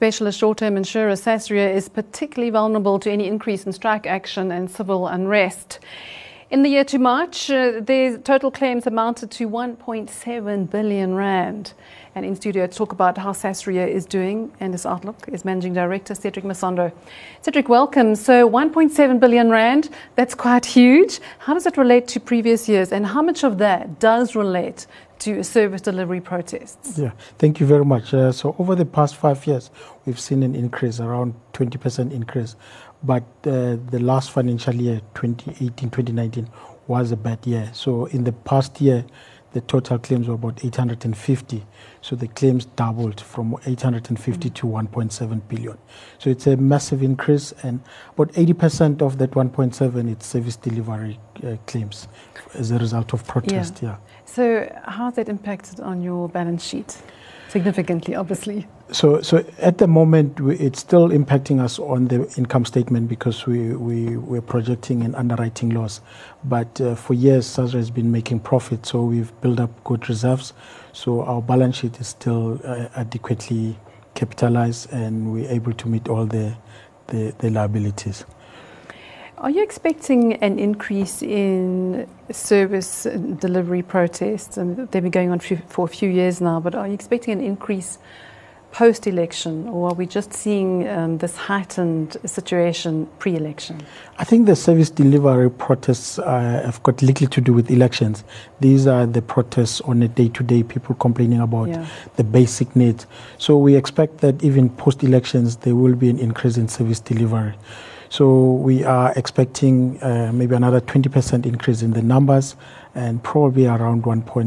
Specialist short-term insurer Sasria is particularly vulnerable to any increase in strike action and civil unrest. In the year to March, their total claims amounted to 1.7 billion rand. And in studio to talk about how Sasria is doing and its outlook is Managing Director Cedric Masondo. Cedric, welcome. So 1.7 billion rand, that's quite huge. How does it relate to previous years, and how much of that does relate to service delivery protests? Yeah, thank you very much. So over the past 5 years, we've seen an increase, around 20% increase. But the last financial year, 2018-2019, was a bad year. So in the past year, the total claims were about 850. So the claims doubled from 850 to 1.7 billion. So it's a massive increase, and about 80% of that 1.7 it's service delivery claims as a result of protest. Yeah. So how has that impacted on your balance sheet? Significantly, obviously. So at the moment, it's still impacting us on the income statement because we're projecting an underwriting loss. But for years, Sasria has been making profit, so we've built up good reserves. So our balance sheet is still adequately capitalized, and we're able to meet all the liabilities. Are you expecting an increase in service delivery protests? And they've been going on for a few years now, but are you expecting an increase post-election, or are we just seeing this heightened situation pre-election? I think the service delivery protests have got little to do with elections. These are the protests on a day-to-day, people complaining about the basic needs. So we expect that even post-elections, there will be an increase in service delivery. So we are expecting maybe another 20% increase in the numbers, and probably around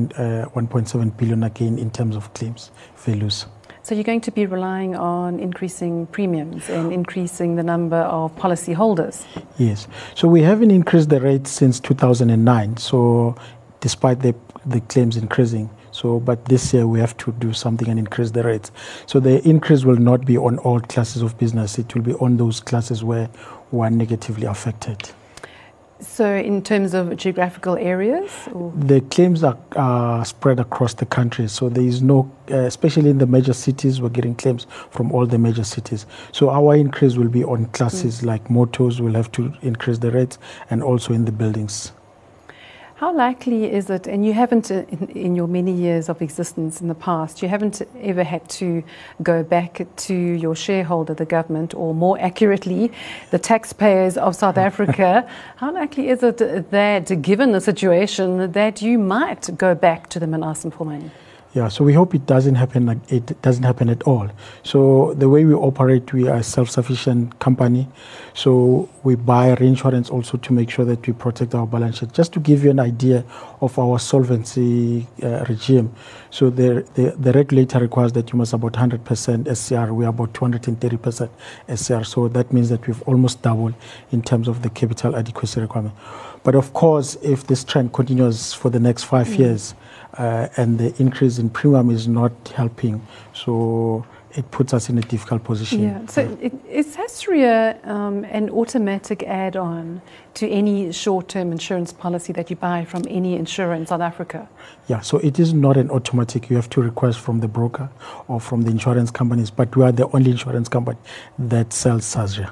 1.7 billion again in terms of claims values. So you're going to be relying on increasing premiums and increasing the number of policy holders? Yes. So we haven't increased the rates since 2009. So despite the claims increasing. But this year we have to do something and increase the rates. So the increase will not be on all classes of business. It will be on those classes where we are negatively affected. So in terms of geographical areas? Or? The claims are spread across the country. So there is no, especially in the major cities, we're getting claims from all the major cities. So our increase will be on classes like motors, we'll have to increase the rates, and also in the buildings. How likely is it, and you haven't, in your many years of existence in the past, you haven't ever had to go back to your shareholder, the government, or more accurately, the taxpayers of South Africa. How likely is it that, given the situation, that you might go back to them and ask them for money? Yeah, so we hope it doesn't happen. It doesn't happen at all. So the way we operate, we are a self-sufficient company. So we buy reinsurance also to make sure that we protect our balance sheet. Just to give you an idea of our solvency regime. So the regulator requires that you must about 100% SCR. We are about 230% SCR. So that means that we've almost doubled in terms of the capital adequacy requirement. But of course, if this trend continues for the next 5 years, and the increase in premium is not helping, so it puts us in a difficult position. Yeah. So is Sasria an automatic add-on to any short-term insurance policy that you buy from any insurer in South Africa? Yeah, so it is not an automatic. You have to request from the broker or from the insurance companies, but we are the only insurance company that sells Sasria.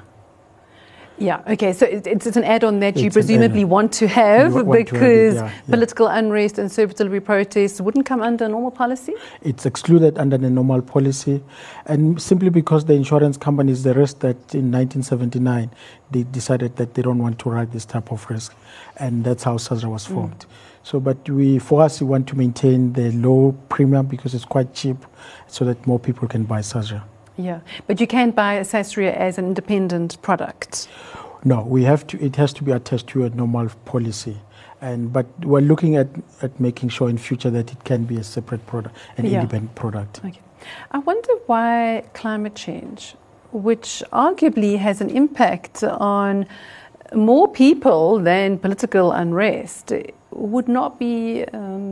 Yeah, okay, so it's an add-on that you presumably want to have because political unrest and service delivery protests wouldn't come under normal policy? It's excluded under the normal policy, and simply because the insurance companies, the risk that in 1979, they decided that they don't want to write this type of risk, and that's how Sasria was formed. So, but for us, we want to maintain the low premium because it's quite cheap so that more people can buy Sasria. Yeah, but you can't buy Sasria as an independent product. No, we have to. It has to be attached to a normal policy, but we're looking at making sure in future that it can be a separate product, an independent product. Okay. I wonder why climate change, which arguably has an impact on more people than political unrest, would not be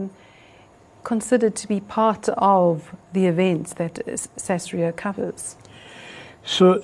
considered to be part of the events that Sasria covers. So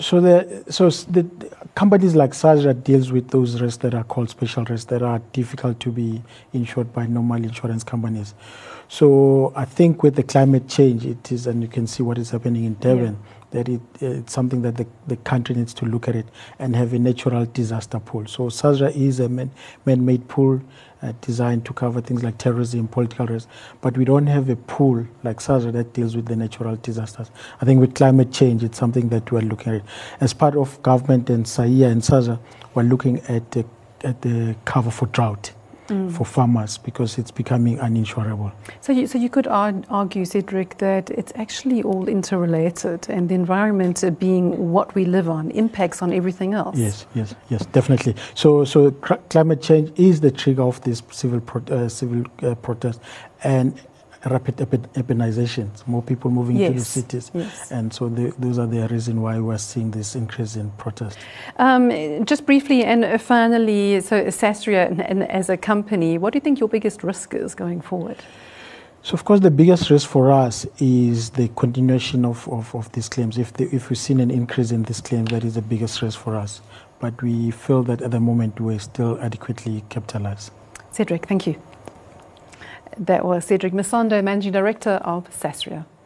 the companies like Sasria deals with those risks that are called special risks that are difficult to be insured by normal insurance companies. So I think with the climate change, it is, and you can see what is happening in Durban, that it's something that the country needs to look at it and have a natural disaster pool. So SASRA is a man-made pool designed to cover things like terrorism, political risk, but we don't have a pool like SASRA that deals with the natural disasters. I think with climate change, it's something that we're looking at. As part of government and SAIA and SASRA, we're looking at the cover for drought. For farmers, because it's becoming uninsurable. So you could argue, Cedric, that it's actually all interrelated, and the environment being what we live on impacts on everything else. Yes, definitely. So climate change is the trigger of this civil protest and rapid urbanizations, more people moving to the cities. Yes. And so those are the reasons why we're seeing this increase in protest. Just briefly and finally, so Sasria and as a company, what do you think your biggest risk is going forward? So of course the biggest risk for us is the continuation of these claims. If we've seen an increase in these claims, that is the biggest risk for us. But we feel that at the moment we're still adequately capitalized. Cedric, thank you. That was Cedric Masondo, Managing Director of Sasria.